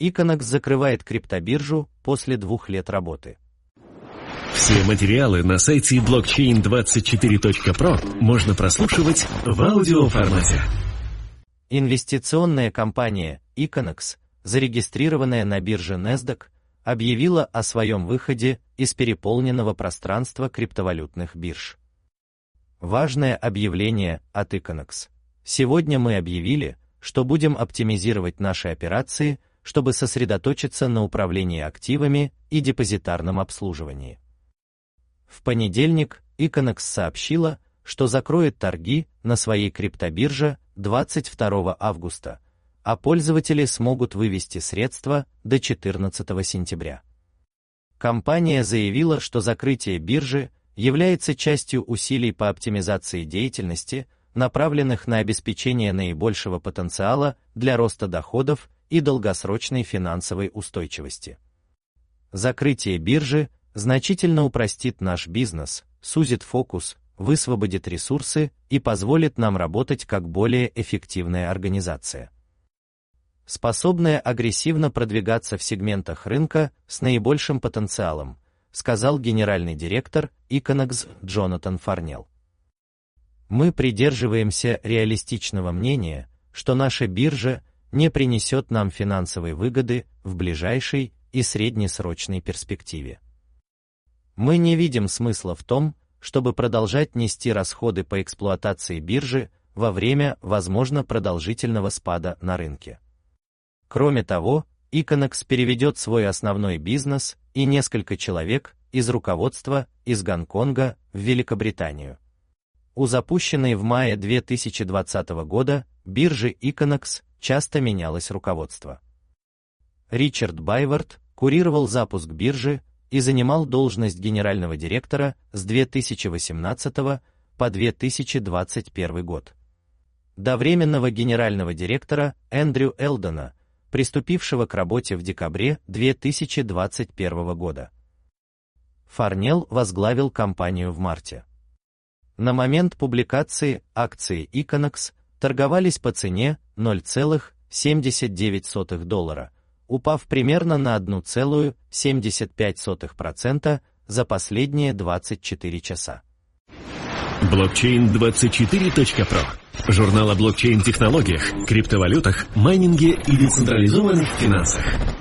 Econex закрывает криптобиржу после 2 лет работы. Все материалы на сайте blockchain24.pro можно прослушивать в аудиоформате. Инвестиционная компания Econex, зарегистрированная на бирже NASDAQ, объявила о своем выходе из переполненного пространства криптовалютных бирж. Важное объявление от Econex. Сегодня мы объявили, что будем оптимизировать наши операции, чтобы сосредоточиться на управлении активами и депозитарном обслуживании. В понедельник Econex сообщила, что закроет торги на своей криптобирже 22 августа, а пользователи смогут вывести средства до 14 сентября. Компания заявила, что закрытие биржи является частью усилий по оптимизации деятельности, направленных на обеспечение наибольшего потенциала для роста доходов и долгосрочной финансовой устойчивости. Закрытие биржи значительно упростит наш бизнес, сузит фокус, высвободит ресурсы и позволит нам работать как более эффективная организация, способная агрессивно продвигаться в сегментах рынка с наибольшим потенциалом, сказал генеральный директор Econex Джонатан Фарнелл. Мы придерживаемся реалистичного мнения, что наша биржа не принесет нам финансовой выгоды в ближайшей и среднесрочной перспективе. Мы не видим смысла в том, чтобы продолжать нести расходы по эксплуатации биржи во время, возможно, продолжительного спада на рынке. Кроме того, Econex переведет свой основной бизнес и несколько человек из руководства из Гонконга в Великобританию. У запущенной в мае 2020 года биржи Econex часто менялось руководство. Ричард Байвард курировал запуск биржи и занимал должность генерального директора с 2018 по 2021 год. До временного генерального директора Эндрю Элдона, приступившего к работе в декабре 2021 года. Фарнелл возглавил компанию в марте. На момент публикации акции Econex торговались по цене $0.79, упав примерно на 1,75% за последние 24 часа. Blockchain24.pro. Журнал о блокчейн-технологиях, криптовалютах, майнинге и децентрализованных финансах.